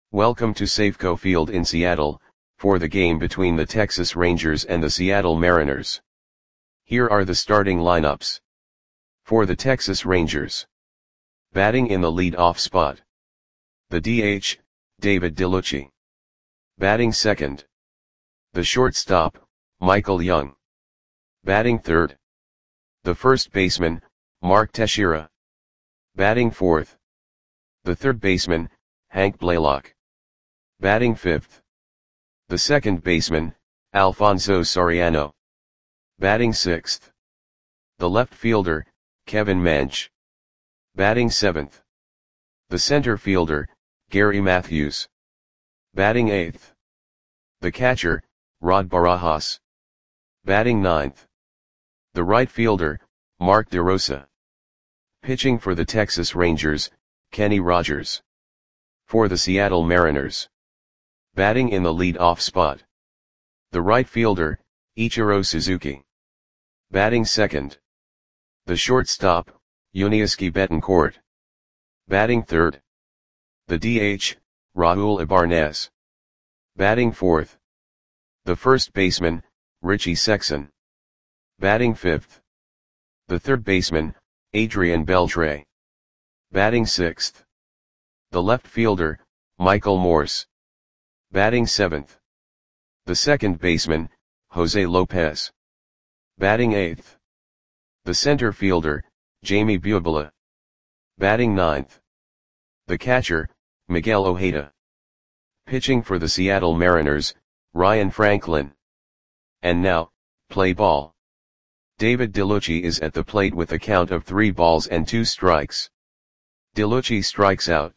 Welcome to Safeco Field in Seattle, for the game between the Texas Rangers and the Seattle Mariners. Here are the starting lineups. For the Texas Rangers. Batting in the lead-off spot. The DH, David DeLucci. Batting second. The shortstop, Michael Young. Batting third. The first baseman, Mark Teixeira. Batting fourth. The third baseman, Hank Blaylock. Batting fifth. The second baseman, Alfonso Soriano. Batting sixth. The left fielder, Kevin Mench. Batting seventh. The center fielder, Gary Matthews. Batting eighth. The catcher, Rod Barajas. Batting ninth. The right fielder, Mark DeRosa. Pitching for the Texas Rangers, Kenny Rogers. For the Seattle Mariners. Batting in the lead-off spot. The right fielder, Ichiro Suzuki. Batting second. The shortstop, Yuniesky Betancourt. Batting third. The DH, Raul Ibanez. Batting fourth. The first baseman, Richie Sexson. Batting fifth. The third baseman, Adrian Beltre. Batting sixth. The left fielder, Michael Morse. Batting seventh. The second baseman, Jose Lopez. Batting eighth. The center fielder, Jamie Buebela. Batting ninth. The catcher, Miguel Ojeda. Pitching for the Seattle Mariners, Ryan Franklin. And now, play ball. David DeLucci is at the plate with a count of 3 balls and 2 strikes. DeLucci strikes out.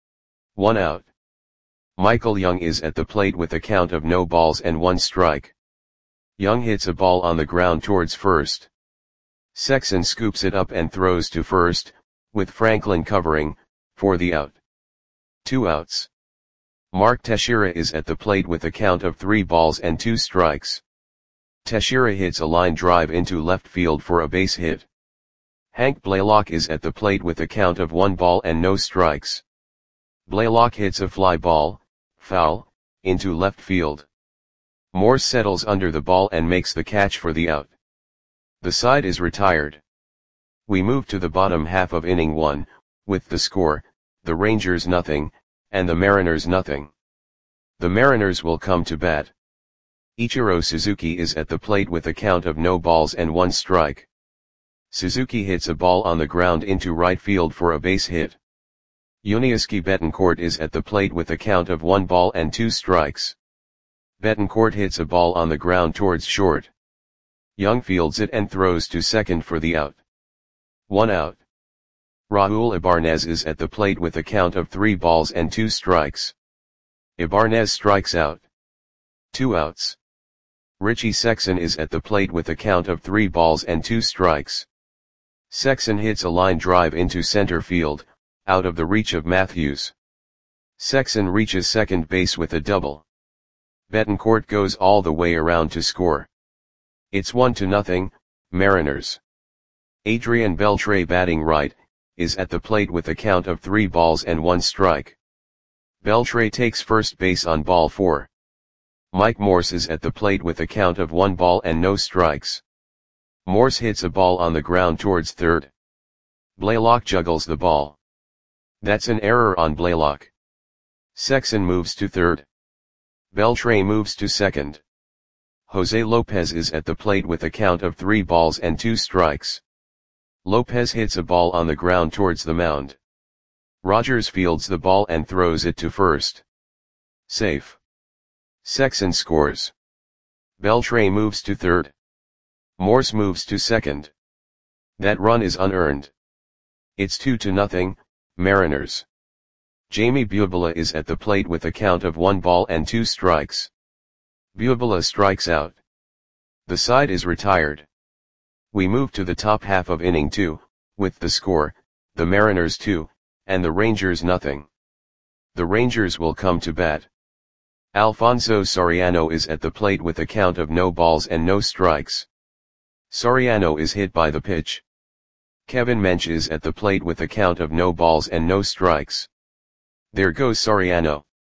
1 out. Michael Young is at the plate with a count of no balls and 1 strike. Young hits a ball on the ground towards first. Sexson scoops it up and throws to first, with Franklin covering, for the out. 2 outs. Mark Teixeira is at the plate with a count of 3 balls and 2 strikes. Teixeira hits a line drive into left field for a base hit. Hank Blaylock is at the plate with a count of 1 ball and no strikes. Blaylock hits a fly ball, foul, into left field. Morse settles under the ball and makes the catch for the out. The side is retired. We move to the bottom half of inning 1, with the score, the Rangers nothing, and the Mariners nothing. The Mariners will come to bat. Ichiro Suzuki is at the plate with a count of no balls and 1 strike. Suzuki hits a ball on the ground into right field for a base hit. Yuniesky Betancourt is at the plate with a count of 1 ball and 2 strikes. Betancourt hits a ball on the ground towards short. Young fields it and throws to second for the out. 1 out. Raul Ibanez is at the plate with a count of 3 balls and 2 strikes. Ibanez strikes out. 2 outs. Richie Sexson is at the plate with a count of 3 balls and 2 strikes. Sexson hits a line drive into center field, out of the reach of Matthews. Sexson reaches second base with a double. Betancourt goes all the way around to score. It's 1-0, Mariners. Adrian Beltre, batting right, is at the plate with a count of 3 balls and 1 strike. Beltre takes first base on ball 4. Mike Morse is at the plate with a count of 1 ball and no strikes. Morse hits a ball on the ground towards third. Blaylock juggles the ball. That's an error on Blaylock. Sexson moves to third. Beltre moves to second. Jose Lopez is at the plate with a count of 3 balls and 2 strikes. Lopez hits a ball on the ground towards the mound. Rogers fields the ball and throws it to first. Safe. Sexson scores. Beltre moves to third. Morse moves to second. That run is unearned. It's 2-0, Mariners. Jamie Buebela is at the plate with a count of 1 ball and 2 strikes. Buebela strikes out. The side is retired. We move to the top half of inning 2, with the score, the Mariners 2, and the Rangers nothing. The Rangers will come to bat. Alfonso Soriano is at the plate with a count of no balls and no strikes. Soriano is hit by the pitch. Kevin Mench is at the plate with a count of no balls and no strikes. There goes Soriano.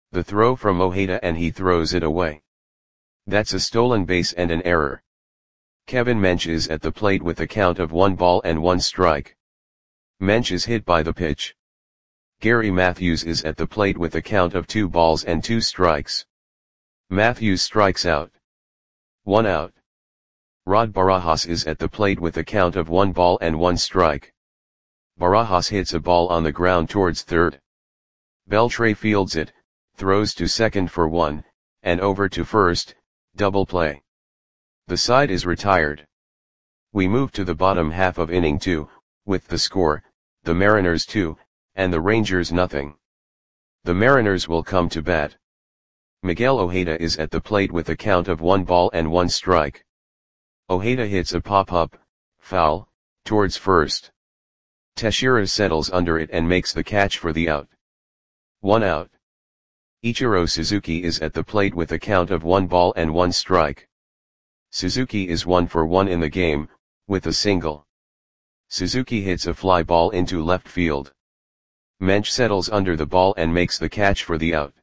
The throw from Ojeda and he throws it away. That's a stolen base and an error. Kevin Mensch is at the plate with a count of 1 ball and 1 strike. Mensch is hit by the pitch. Gary Matthews is at the plate with a count of 2 balls and 2 strikes. Matthews strikes out. 1 out. Rod Barajas is at the plate with a count of 1 ball and 1 strike. Barajas hits a ball on the ground towards third. Beltre fields it, throws to second for 1, and over to first, double play. The side is retired. We move to the bottom half of inning 2, with the score, the Mariners 2, and the Rangers nothing. The Mariners will come to bat. Miguel Ojeda is at the plate with a count of 1 ball and 1 strike. Ojeda hits a pop-up, foul, towards first. Teixeira settles under it and makes the catch for the out. 1 out. Ichiro Suzuki is at the plate with a count of 1 ball and 1 strike. Suzuki is 1 for 1 in the game, with a single. Suzuki hits a fly ball into left field. Mensch settles under the ball and makes the catch for the out.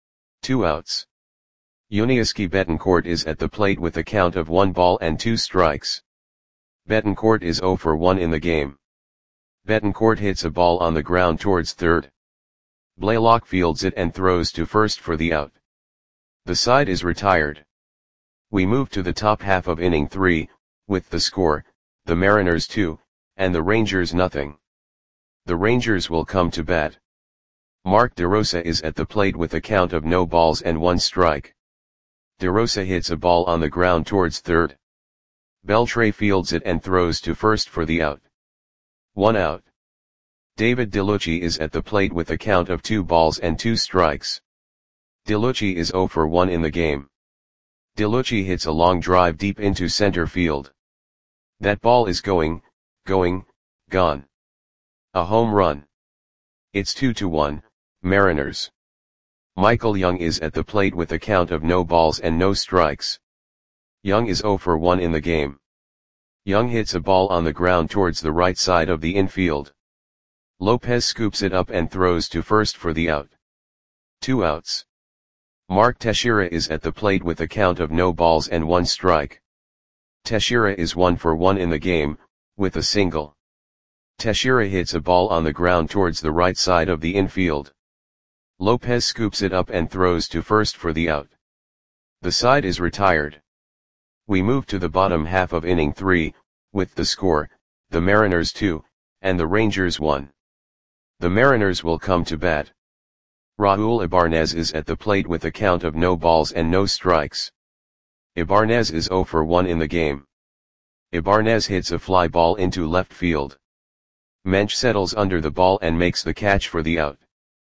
2 outs. Yuniesky Betancourt is at the plate with a count of 1 ball and 2 strikes. Betancourt is 0 for 1 in the game. Betancourt hits a ball on the ground towards third. Blaylock fields it and throws to first for the out. The side is retired. We move to the top half of inning 3, with the score, the Mariners 2, and the Rangers nothing. The Rangers will come to bat. Mark DeRosa is at the plate with a count of no balls and 1 strike. DeRosa hits a ball on the ground towards third. Beltre fields it and throws to first for the out. 1 out. David DeLucci is at the plate with a count of 2 balls and 2 strikes. DeLucci is 0 for 1 in the game. DeLucci hits a long drive deep into center field. That ball is gone. A home run. It's 2-1, Mariners. Michael Young is at the plate with a count of no balls and no strikes. Young is 0 for 1 in the game. Young hits a ball on the ground towards the right side of the infield. Lopez scoops it up and throws to first for the out. 2 outs. Mark Teixeira is at the plate with a count of no balls and 1 strike. Teixeira is 1 for 1 in the game, with a single. Teixeira hits a ball on the ground towards the right side of the infield. Lopez scoops it up and throws to first for the out. The side is retired. We move to the bottom half of inning 3, with the score, the Mariners 2, and the Rangers 1. The Mariners will come to bat. Raul Ibanez is at the plate with a count of no balls and no strikes. Ibanez is 0 for 1 in the game. Ibanez hits a fly ball into left field. Mensch settles under the ball and makes the catch for the out.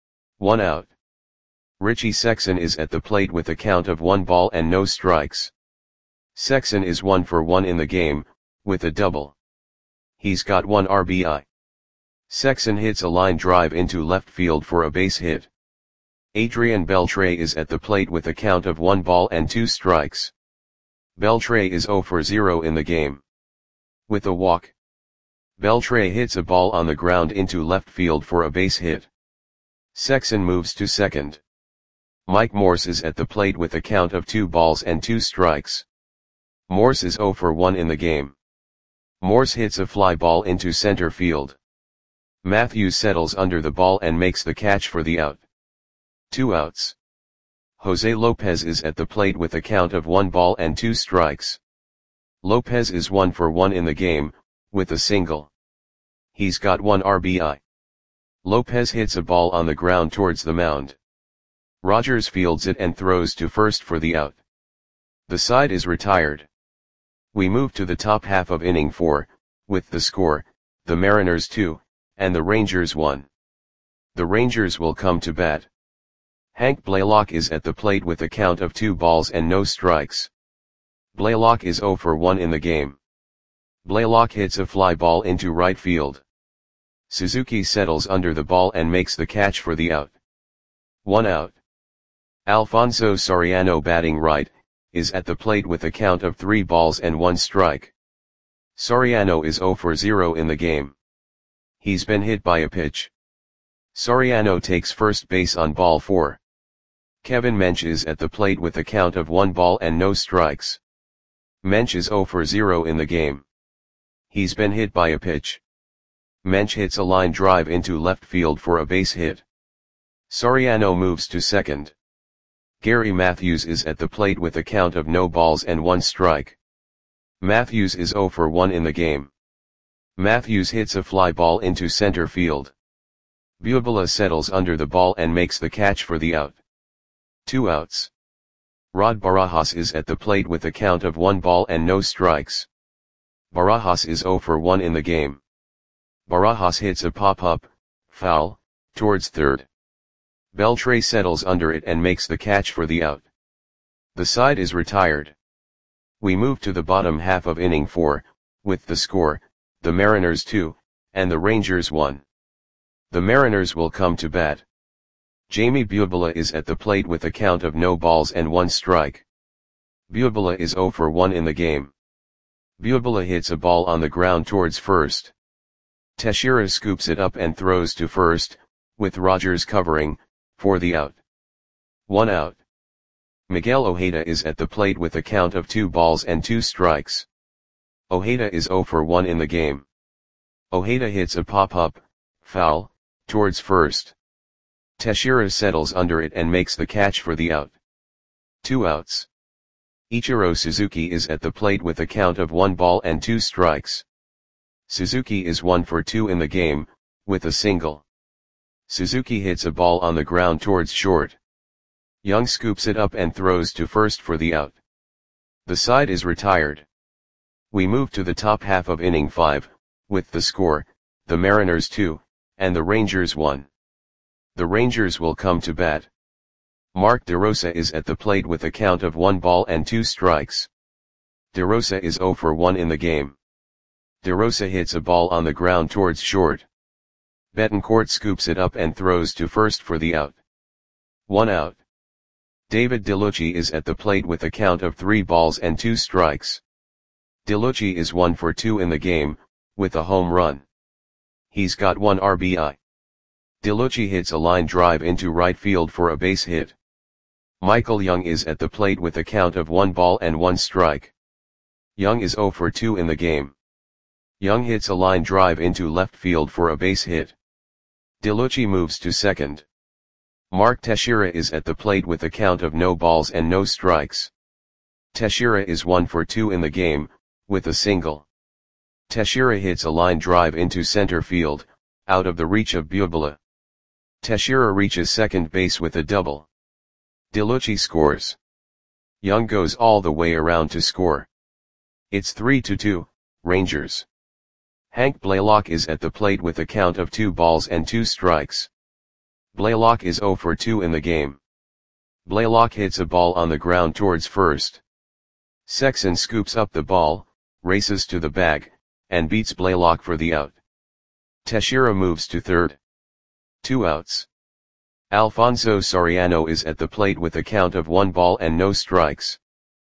1 out. Richie Sexson is at the plate with a count of 1 ball and no strikes. Sexson is 1 for 1 in the game, with a double. He's got 1 RBI. Sexson hits a line drive into left field for a base hit. Adrian Beltre is at the plate with a count of 1 ball and 2 strikes. Beltre is 0 for 0 in the game. With a walk. Beltre hits a ball on the ground into left field for a base hit. Sexson moves to second. Mike Morse is at the plate with a count of 2 balls and 2 strikes. Morse is 0 for 1 in the game. Morse hits a fly ball into center field. Matthews settles under the ball and makes the catch for the out. 2 outs. Jose Lopez is at the plate with a count of 1 ball and 2 strikes. Lopez is 1 for 1 in the game, with a single. He's got 1 RBI. Lopez hits a ball on the ground towards the mound. Rogers fields it and throws to first for the out. The side is retired. We move to the top half of inning 4, with the score, the Mariners 2, and the Rangers 1. The Rangers will come to bat. Hank Blaylock is at the plate with a count of 2 balls and no strikes. Blaylock is 0 for 1 in the game. Blaylock hits a fly ball into right field. Suzuki settles under the ball and makes the catch for the out. 1 out. Alfonso Soriano, batting right, is at the plate with a count of 3 balls and 1 strike. Soriano is 0 for 0 in the game. He's been hit by a pitch. Soriano takes first base on ball 4. Kevin Mensch is at the plate with a count of 1 ball and no strikes. Mensch is 0 for 0 in the game. He's been hit by a pitch. Mensch hits a line drive into left field for a base hit. Soriano moves to second. Gary Matthews is at the plate with a count of no balls and 1 strike. Matthews is 0 for 1 in the game. Matthews hits a fly ball into center field. Bubala settles under the ball and makes the catch for the out. 2 outs. Rod Barajas is at the plate with a count of 1 ball and no strikes. Barajas is 0 for 1 in the game. Barajas hits a pop-up, foul, towards third. Beltre settles under it and makes the catch for the out. The side is retired. We move to the bottom half of inning 4, with the score, the Mariners 2, and the Rangers 1. The Mariners will come to bat. Jamie Bubala is at the plate with a count of no balls and 1 strike. Bubala is 0 for 1 in the game. Bubala hits a ball on the ground towards first. Teixeira scoops it up and throws to first, with Rogers covering, for the out. 1 out. Miguel Ojeda is at the plate with a count of 2 balls and 2 strikes. Ojeda is 0 for 1 in the game. Ojeda hits a pop-up, foul, towards first. Teixeira settles under it and makes the catch for the out. 2 outs. Ichiro Suzuki is at the plate with a count of 1 ball and 2 strikes. Suzuki is 1 for 2 in the game, with a single. Suzuki hits a ball on the ground towards short. Young scoops it up and throws to first for the out. The side is retired. We move to the top half of inning 5, with the score, the Mariners 2, and the Rangers 1. The Rangers will come to bat. Mark DeRosa is at the plate with a count of 1 ball and 2 strikes. DeRosa is 0 for 1 in the game. DeRosa hits a ball on the ground towards short. Betancourt scoops it up and throws to first for the out. 1 out. David DeLucci is at the plate with a count of 3 balls and 2 strikes. DeLucci is 1 for 2 in the game, with a home run. He's got 1 RBI. DeLucci hits a line drive into right field for a base hit. Michael Young is at the plate with a count of 1 ball and 1 strike. Young is 0 for 2 in the game. Young hits a line drive into left field for a base hit. DeLucci moves to second. Mark Teixeira is at the plate with a count of no balls and no strikes. Teixeira is 1 for 2 in the game, with a single. Teixeira hits a line drive into center field, out of the reach of Bubala. Teixeira reaches second base with a double. DeLucci scores. Young goes all the way around to score. It's 3-2, Rangers. Hank Blaylock is at the plate with a count of 2 balls and 2 strikes. Blaylock is 0 for 2 in the game. Blaylock hits a ball on the ground towards first. Sexson scoops up the ball, races to the bag, and beats Blaylock for the out. Teixeira moves to third. 2 outs. Alfonso Soriano is at the plate with a count of 1 ball and no strikes.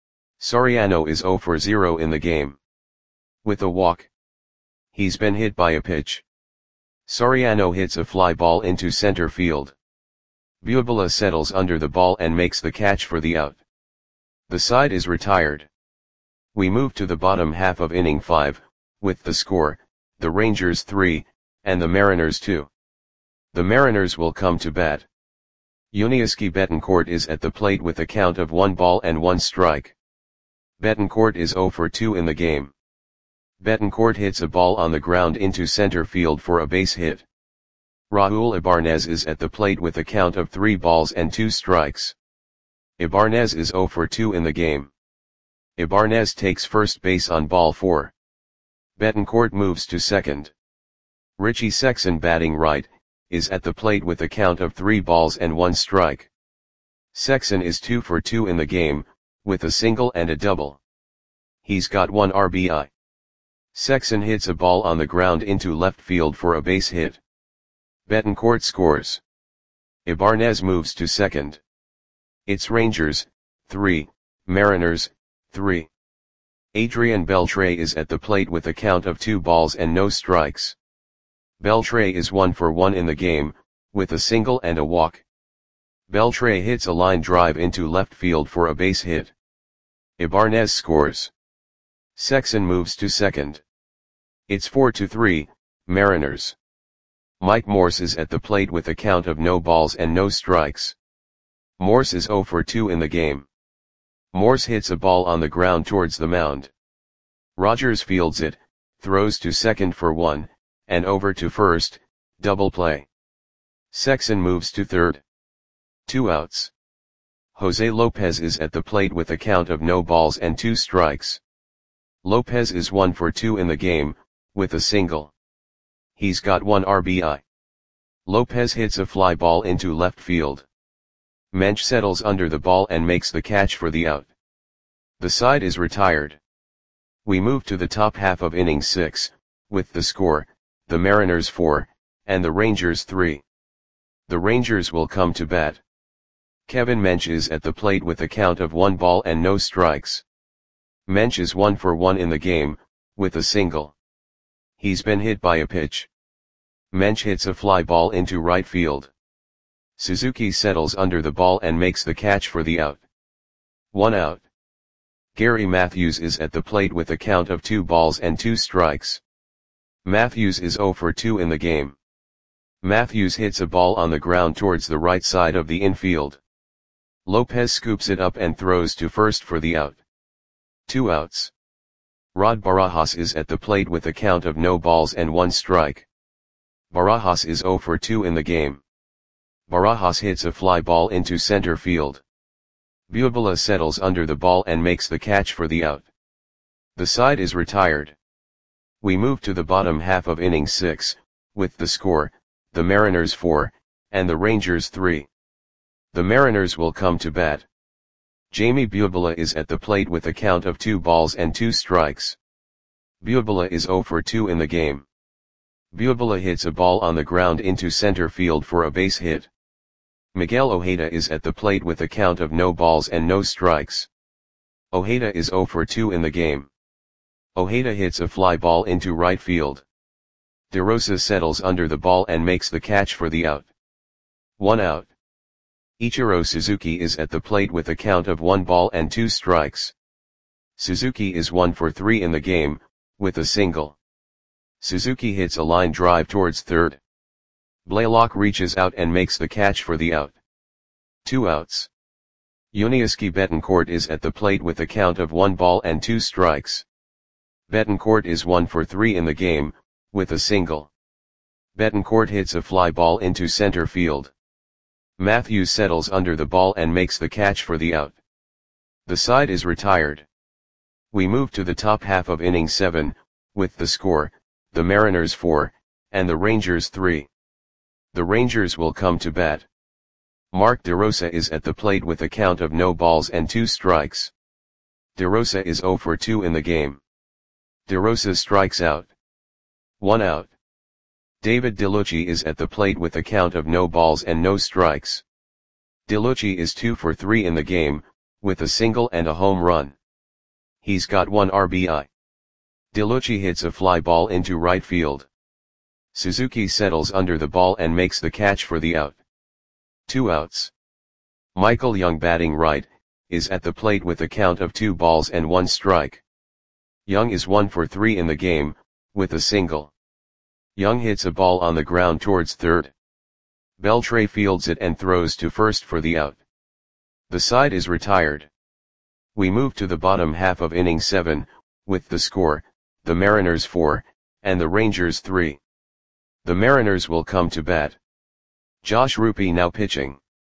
Soriano is 0 for 0 in the game. With a walk. He's been hit by a pitch. Soriano hits a fly ball into center field. Bubala settles under the ball and makes the catch for the out. The side is retired. We move to the bottom half of inning 5, with the score, the Rangers 3, and the Mariners 2. The Mariners will come to bat. Yuniesky Betancourt is at the plate with a count of 1 ball and 1 strike. Betancourt is 0 for 2 in the game. Betancourt hits a ball on the ground into center field for a base hit. Raul Ibanez is at the plate with a count of 3 balls and 2 strikes. Ibanez is 0 for 2 in the game. Ibanez takes first base on ball 4. Betancourt moves to second. Richie Sexson, batting right, is at the plate with a count of 3 balls and 1 strike. Sexson is 2 for 2 in the game, with a single and a double. He's got 1 RBI. Sexson hits a ball on the ground into left field for a base hit. Betancourt scores. Ibanez moves to second. It's Rangers, 3, Mariners, 3. Adrian Beltre is at the plate with a count of 2 balls and no strikes. Beltre is 1 for 1 in the game, with a single and a walk. Beltre hits a line drive into left field for a base hit. Ibarnez scores. Sexson moves to second. It's 4-3, Mariners. Mike Morse is at the plate with a count of no balls and no strikes. Morse is 0 for 2 in the game. Morse hits a ball on the ground towards the mound. Rogers fields it, throws to second for 1, and over to first, double play. Sexson moves to third. 2 outs. Jose Lopez is at the plate with a count of no balls and 2 strikes. Lopez is 1 for 2 in the game, with a single. He's got 1 RBI. Lopez hits a fly ball into left field. Mensch settles under the ball and makes the catch for the out. The side is retired. We move to the top half of inning 6, with the score, the Mariners 4, and the Rangers 3. The Rangers will come to bat. Kevin Mensch is at the plate with a count of 1 ball and no strikes. Mensch is 1 for 1 in the game, with a single. He's been hit by a pitch. Mensch hits a fly ball into right field. Suzuki settles under the ball and makes the catch for the out. 1 out. Gary Matthews is at the plate with a count of 2 balls and 2 strikes. Matthews is 0 for 2 in the game. Matthews hits a ball on the ground towards the right side of the infield. Lopez scoops it up and throws to first for the out. 2 outs. Rod Barajas is at the plate with a count of no balls and 1 strike. Barajas is 0 for 2 in the game. Barajas hits a fly ball into center field. Bubala settles under the ball and makes the catch for the out. The side is retired. We move to the bottom half of inning 6, with the score, the Mariners 4, and the Rangers 3. The Mariners will come to bat. Jamie Bubala is at the plate with a count of 2 balls and 2 strikes. Bubala is 0 for 2 in the game. Bubala hits a ball on the ground into center field for a base hit. Miguel Ojeda is at the plate with a count of no balls and no strikes. Ojeda is 0 for 2 in the game. Ojeda hits a fly ball into right field. DeRosa settles under the ball and makes the catch for the out. 1 out. Ichiro Suzuki is at the plate with a count of 1 ball and 2 strikes. Suzuki is 1 for 3 in the game, with a single. Suzuki hits a line drive towards third. Blaylock reaches out and makes the catch for the out. 2 outs. Yuniesky Betancourt is at the plate with a count of 1 ball and 2 strikes. Betancourt is 1 for 3 in the game, with a single. Betancourt hits a fly ball into center field. Matthews settles under the ball and makes the catch for the out. The side is retired. We move to the top half of inning 7, with the score, the Mariners 4, and the Rangers 3. The Rangers will come to bat. Mark DeRosa is at the plate with a count of no balls and 2 strikes. DeRosa is 0 for 2 in the game. DeRosa strikes out. 1 out. David DeLucci is at the plate with a count of no balls and no strikes. DeLucci is 2 for 3 in the game, with a single and a home run. He's got 1 RBI. DeLucci hits a fly ball into right field. Suzuki settles under the ball and makes the catch for the out. 2 outs. Michael Young batting right, is at the plate with a count of 2 balls and 1 strike. Young is 1 for 3 in the game, with a single. Young hits a ball on the ground towards third. Beltre fields it and throws to first for the out. The side is retired. We move to the bottom half of inning 7, with the score, the Mariners 4, and the Rangers 3. The Mariners will come to bat. Josh Rupi now pitching.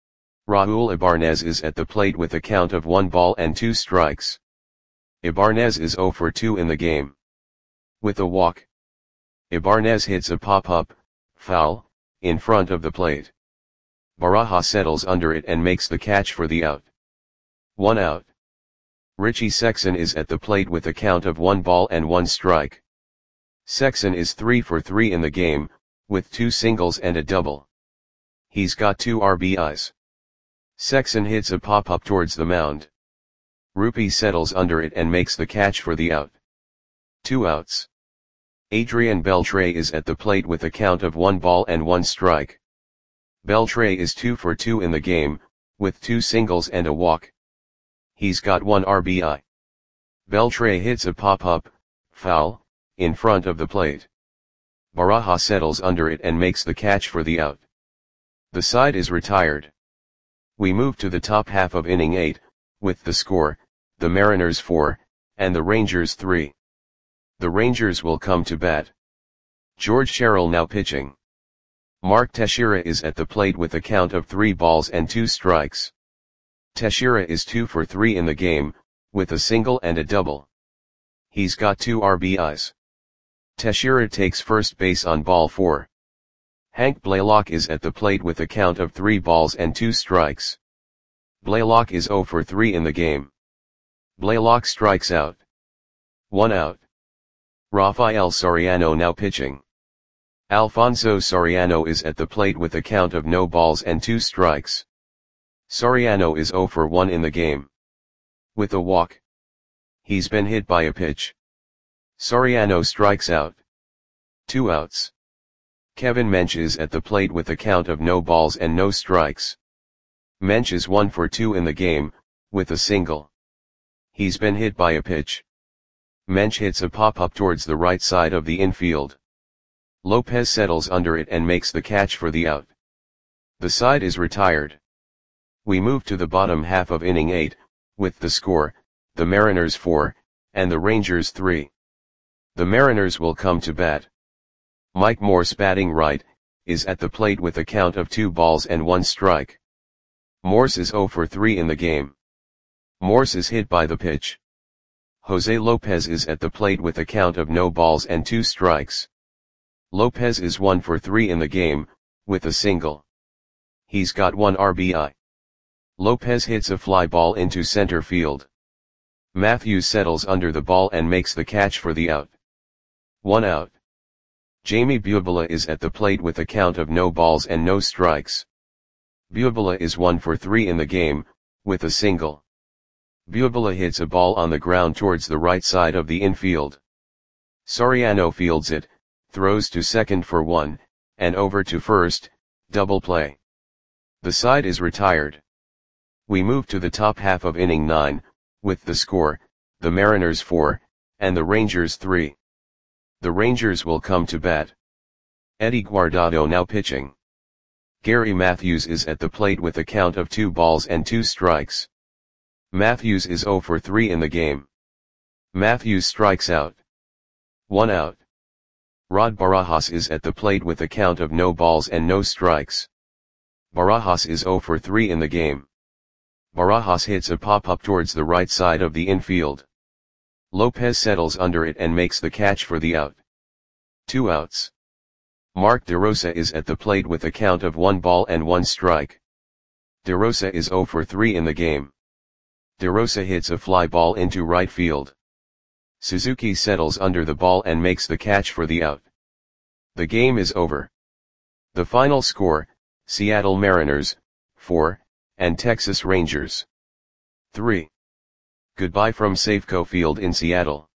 Raul Ibarnez is at the plate with a count of 1 ball and 2 strikes. Ibarnez is 0 for 2 in the game. With a walk. Ibarnez hits a pop-up, foul, in front of the plate. Barajas settles under it and makes the catch for the out. 1 out. Richie Sexson is at the plate with a count of 1 ball and 1 strike. Sexson is 3 for 3 in the game, with 2 singles and a double. He's got 2 RBIs. Sexson hits a pop-up towards the mound. Rupi settles under it and makes the catch for the out. 2 outs. Adrian Beltre is at the plate with a count of 1 ball and 1 strike. Beltre is 2 for 2 in the game, with 2 singles and a walk. He's got 1 RBI. Beltre hits a pop-up, foul, in front of the plate. Barajas settles under it and makes the catch for the out. The side is retired. We move to the top half of inning 8, with the score, the Mariners 4, and the Rangers 3. The Rangers will come to bat. George Sherrill now pitching. Mark Teixeira is at the plate with a count of 3 balls and 2 strikes. Teixeira is 2 for 3 in the game, with a single and a double. He's got 2 RBIs. Teixeira takes first base on ball 4. Hank Blaylock is at the plate with a count of 3 balls and 2 strikes. Blaylock is 0 for 3 in the game. Blaylock strikes out. 1 out. Rafael Soriano now pitching. Alfonso Soriano is at the plate with a count of no balls and 2 strikes. Soriano is 0 for 1 in the game. With a walk. He's been hit by a pitch. Soriano strikes out. 2 outs. Kevin Mench is at the plate with a count of no balls and no strikes. Mench is 1 for 2 in the game, with a single. He's been hit by a pitch. Mench hits a pop-up towards the right side of the infield. Lopez settles under it and makes the catch for the out. The side is retired. We move to the bottom half of inning 8, with the score, the Mariners 4, and the Rangers 3. The Mariners will come to bat. Mike Morse batting right, is at the plate with a count of 2 balls and 1 strike. Morse is 0 for 3 in the game. Morse is hit by the pitch. Jose Lopez is at the plate with a count of no balls and 2 strikes. Lopez is 1 for 3 in the game, with a single. He's got 1 RBI. Lopez hits a fly ball into center field. Matthews settles under the ball and makes the catch for the out. 1 out. Jamie Bubala is at the plate with a count of no balls and no strikes. Bubala is 1 for 3 in the game, with a single. Bubala hits a ball on the ground towards the right side of the infield. Soriano fields it, throws to second for 1, and over to first, double play. The side is retired. We move to the top half of inning 9, with the score, the Mariners 4, and the Rangers 3. The Rangers will come to bat. Eddie Guardado now pitching. Gary Matthews is at the plate with a count of 2 balls and 2 strikes. Matthews is 0 for 3 in the game. Matthews strikes out. 1 out. Rod Barajas is at the plate with a count of no balls and no strikes. Barajas is 0 for 3 in the game. Barajas hits a pop-up towards the right side of the infield. Lopez settles under it and makes the catch for the out. 2 outs. Mark DeRosa is at the plate with a count of 1 ball and 1 strike. DeRosa is 0 for 3 in the game. DeRosa hits a fly ball into right field. Suzuki settles under the ball and makes the catch for the out. The game is over. The final score, Seattle Mariners, 4, and Texas Rangers, 3. Goodbye from Safeco Field in Seattle.